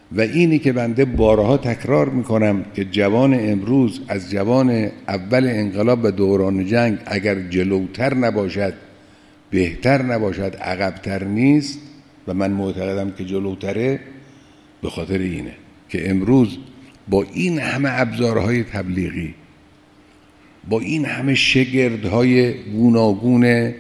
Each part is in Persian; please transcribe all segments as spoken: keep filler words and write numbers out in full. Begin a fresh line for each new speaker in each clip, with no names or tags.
و اینی که بنده بارها تکرار میکنم که جوان امروز از جوان اول انقلاب و دوران جنگ اگر جلوتر نباشد، بهتر نباشد، عقبتر نیست، و من معتقدم که جلوتره، به خاطر اینه که امروز با این همه ابزارهای تبلیغی، با این همه شگردهای گوناگون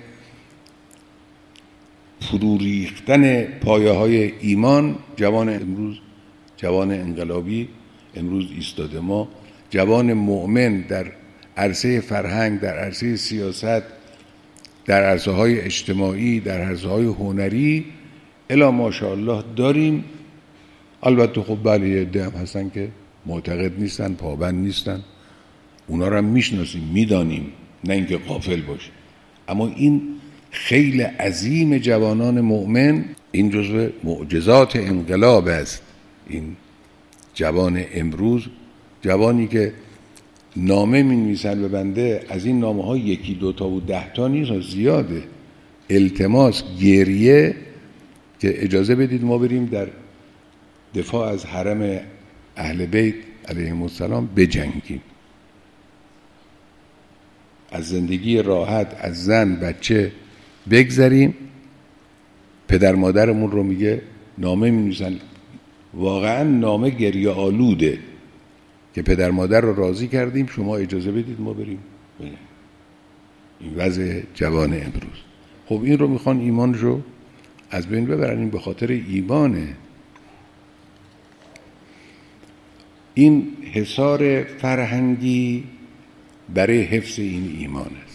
فرو ریختن پایه های ایمان، جوان امروز، جوان انقلابی امروز ایستاده. ما جوان مؤمن در عرصه فرهنگ، در عرصه سیاست، در عرصه های اجتماعی، در عرصه های هنری الا ماشاءالله داریم. البته خب بله یه عده هم هستن که معتقد نیستن، پابند نیستن، اونا رو هم میشناسیم، میدانیم، نه اینکه غافل باشه. اما این خیلی عظیم جوانان مؤمن، این جزو معجزات انقلاب است. این جوان امروز، جوانی که نامه می نویسن به بنده، از این نامه ها یکی دوتا و ده تا نیست، زیاده، التماس، گریه که اجازه بدید ما بریم در دفاع از حرم اهل بیت علیهم السلام بجنگیم، از زندگی راحت، از زن بچه بگذریم. پدر مادرمون رو میگه نامه می نویسن، واقعا نامه گریه آلوده که پدر مادر رو راضی کردیم، شما اجازه بدید ما بریم. این وضع جوان امروز. خب این رو میخوان ایمان رو از بین ببرن. این به خاطر ایمانه. این حصار فرهنگی برای حفظ این ایمانه.